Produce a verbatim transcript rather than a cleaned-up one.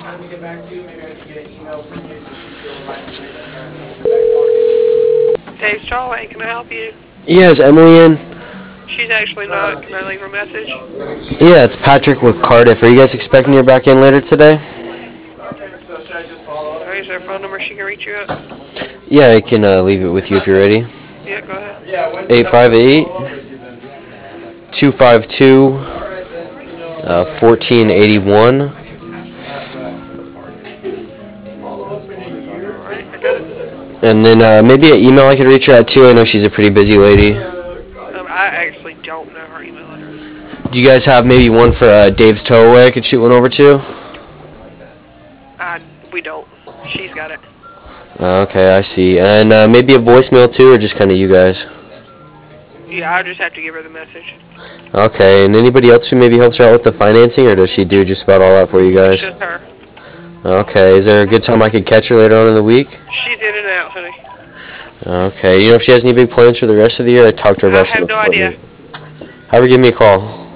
time to get back to you. Maybe I can get an email from you to shoot you a reminder. Dave Strawway, can I help you? Yeah, is Emily in? She's actually not. Can I leave her a message? Yeah, it's Patrick with Cardiff. Are you guys expecting her back in later today? Okay, so should I just follow up? Alright, is there a phone number she can reach you at? Yeah, I can uh, leave it with you if you're ready. Yeah, go ahead. eight five eight, two five two, fourteen eighty-one. Alright, I got it. And then uh, maybe an email I could reach her at too. I know she's a pretty busy lady. Um, I actually don't know her email address. Do you guys have maybe one for uh, Dave's Towaway I could shoot one over to? Uh, we don't. She's got it. Okay, I see. And uh, maybe a voicemail too, or just kind of you guys? Yeah, I'll just have to give her the message. Okay, and anybody else who maybe helps her out with the financing, or does she do just about all that for you guys? It's just her. Okay, is there a good time I could catch her later on in the week? She's in and out, honey. Okay, you know if she has any big plans for the rest of the year? I talked to her about I have some no idea. equipment. Have her give me a call.